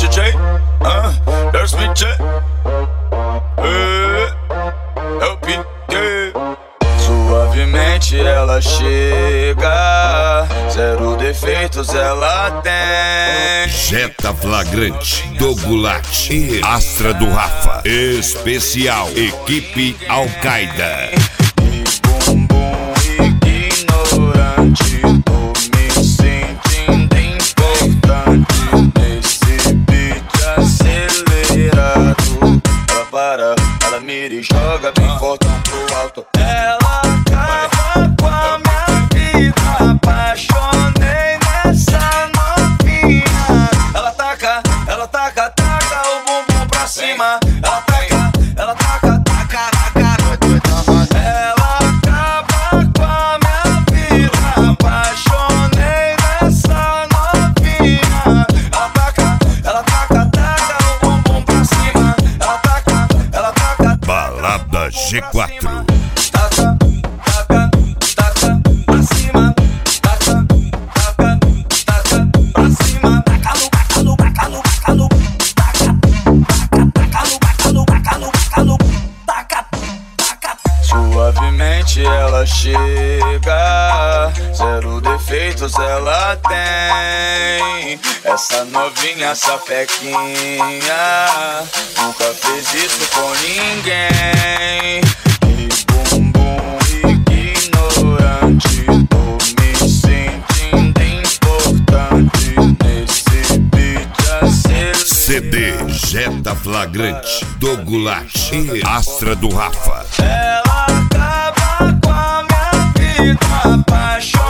CJ, there's me J. Eu piquei. Suavemente ela chega, zero defeitos ela tem. Jetta Flagrante, Dogulat e Astra do Rafa. Especial Equipe Al-Qaeda. E bumbum ignorante, tô me sentindo importante. Nesse beat acelerado, ela para, ela mira e joga bem fortão pro alto. Ela acaba com a minha vida, apaixonei nessa novinha. Ela taca o bumbum pra cima. Ela taca na cara. Ela acaba com a minha vida, apaixonei nessa novinha. Ela taca o bumbum pra cima. Ela taca. Balada G4. Taca pra cima. Taca pra cima. Suavemente ela chega, zero defeitos ela tem. Essa novinha sapequinha nunca fez isso com ninguém. E bumbum ignorante, tô me sentindo importante. Nesse beat acelerado, CD Jetta Flagrante, Dogulat e Astra do Rafa. ela acaba com a minha vida, apaixonada.